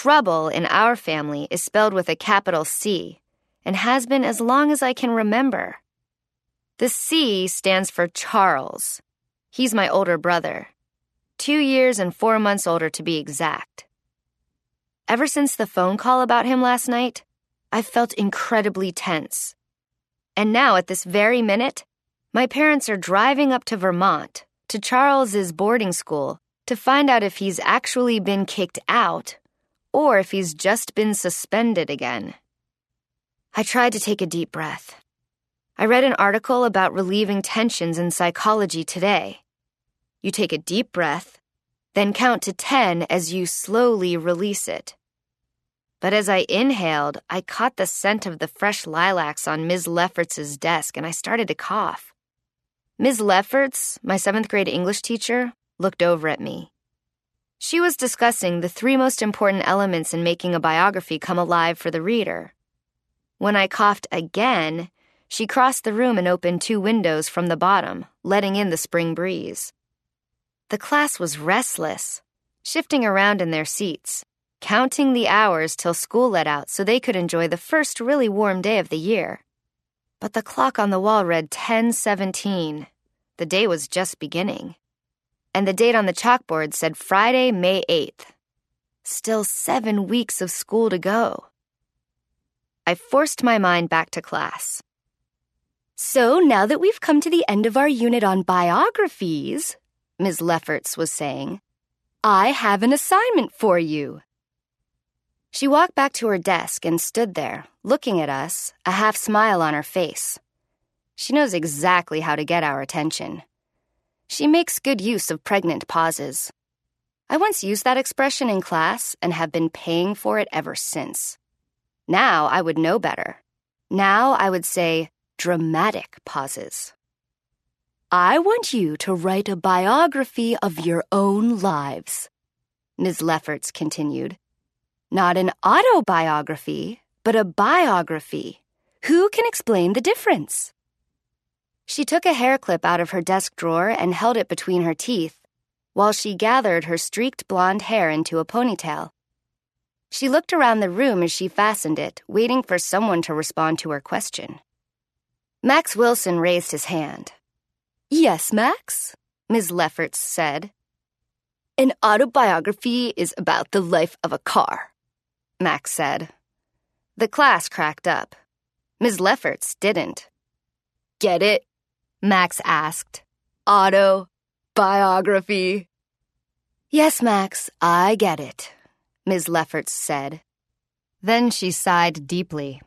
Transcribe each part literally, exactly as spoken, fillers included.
trouble in our family is spelled with a capital C and has been as long as I can remember. The C stands for Charles. He's my older brother. Two years and four months older to be exact. Ever since the phone call about him last night, I've felt incredibly tense. And now, at this very minute, my parents are driving up to Vermont, to Charles's boarding school, to find out if he's actually been kicked out or if he's just been suspended again. I tried to take a deep breath. I read an article about relieving tensions in psychology today. You take a deep breath, then count to ten as you slowly release it. But as I inhaled, I caught the scent of the fresh lilacs on Miz Lefferts's desk, and I started to cough. Miz Lefferts, my seventh grade English teacher, looked over at me. She was discussing the three most important elements in making a biography come alive for the reader. When I coughed again, she crossed the room and opened two windows from the bottom, letting in the spring breeze. The class was restless, shifting around in their seats, counting the hours till school let out so they could enjoy the first really warm day of the year. But the clock on the wall read ten seventeen. The day was just beginning. And the date on the chalkboard said Friday, May eighth. Still seven weeks of school to go. I forced my mind back to class. So now that we've come to the end of our unit on biographies, Miz Lefferts was saying, I have an assignment for you. She walked back to her desk and stood there, looking at us, a half smile on her face. She knows exactly how to get our attention. She makes good use of pregnant pauses. I once used that expression in class and have been paying for it ever since. Now I would know better. Now I would say dramatic pauses. I want you to write a biography of your own lives, Miz Lefferts continued. Not an autobiography, but a biography. Who can explain the difference? She took a hair clip out of her desk drawer and held it between her teeth, while she gathered her streaked blonde hair into a ponytail. She looked around the room as she fastened it, waiting for someone to respond to her question. Max Wilson raised his hand. Yes, Max, Miz Lefferts said. An autobiography is about the life of a car, Max said. The class cracked up. Miz Lefferts didn't. Get it? Max asked. Autobiography. Yes, Max, I get it, Miz Lefferts said. Then she sighed deeply.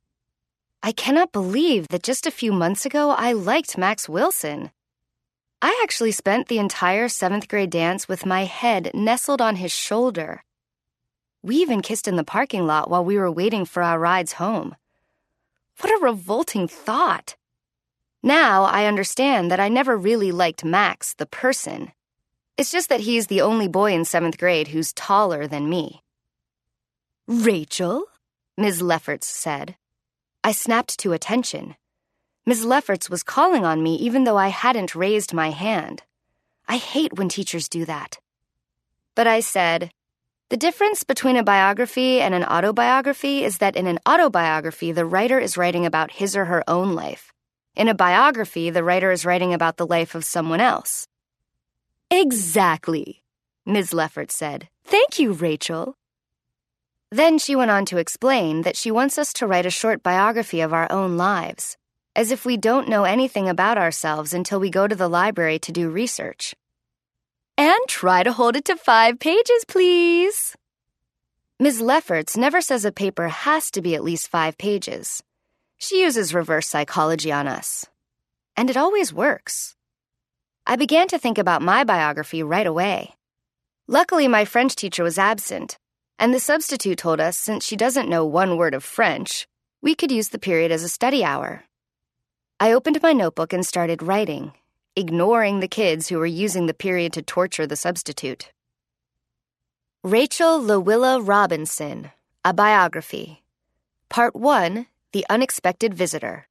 I cannot believe that just a few months ago I liked Max Wilson. I actually spent the entire seventh grade dance with my head nestled on his shoulder. We even kissed in the parking lot while we were waiting for our rides home. What a revolting thought. Now I understand that I never really liked Max, the person. It's just that he's the only boy in seventh grade who's taller than me. Rachel, Miz Lefferts said. I snapped to attention. Miz Lefferts was calling on me even though I hadn't raised my hand. I hate when teachers do that. But I said, the difference between a biography and an autobiography is that in an autobiography, the writer is writing about his or her own life. In a biography, the writer is writing about the life of someone else. Exactly, Miz Lefferts said. Thank you, Rachel. Then she went on to explain that she wants us to write a short biography of our own lives, as if we don't know anything about ourselves until we go to the library to do research. And try to hold it to five pages, please. Miz Lefferts never says a paper has to be at least five pages. She uses reverse psychology on us. And it always works. I began to think about my biography right away. Luckily, my French teacher was absent, and the substitute told us since she doesn't know one word of French, we could use the period as a study hour. I opened my notebook and started writing, ignoring the kids who were using the period to torture the substitute. Rachel Lawilla Robinson, A Biography. Part one, The Unexpected Visitor.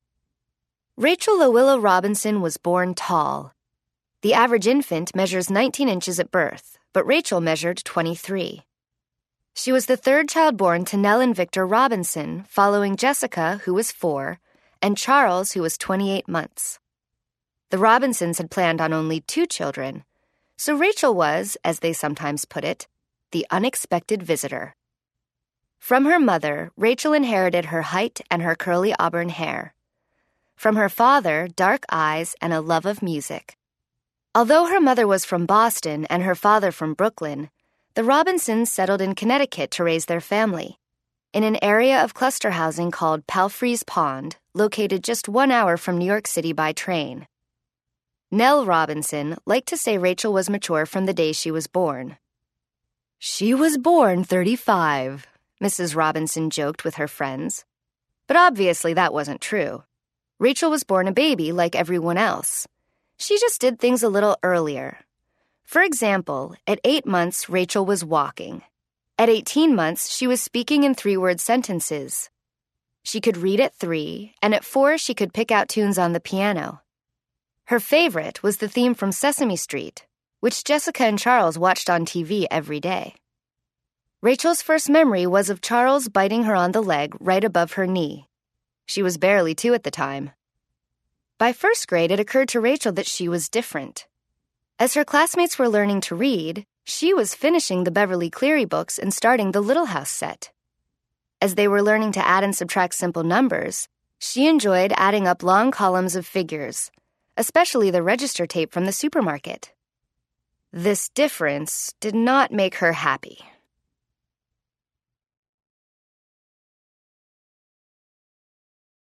Rachel Lawilla Robinson was born tall. The average infant measures nineteen inches at birth, but Rachel measured twenty-three. She was the third child born to Nell and Victor Robinson, following Jessica, who was four, and Charles, who was twenty-eight months. The Robinsons had planned on only two children, so Rachel was, as they sometimes put it, the unexpected visitor. From her mother, Rachel inherited her height and her curly auburn hair. From her father, dark eyes and a love of music. Although her mother was from Boston and her father from Brooklyn, the Robinsons settled in Connecticut to raise their family, in an area of cluster housing called Palfrey's Pond, located just one hour from New York City by train. Nell Robinson liked to say Rachel was mature from the day she was born. "She was born thirty-five," Missus Robinson joked with her friends. But obviously that wasn't true. Rachel was born a baby like everyone else. She just did things a little earlier. For example, at eight months, Rachel was walking. At eighteen months, she was speaking in three-word sentences. She could read at three, and at four, she could pick out tunes on the piano. Her favorite was the theme from Sesame Street, which Jessica and Charles watched on T V every day. Rachel's first memory was of Charles biting her on the leg right above her knee. She was barely two at the time. By first grade, it occurred to Rachel that she was different. As her classmates were learning to read, she was finishing the Beverly Cleary books and starting the Little House set. As they were learning to add and subtract simple numbers, she enjoyed adding up long columns of figures, especially the register tape from the supermarket. This difference did not make her happy.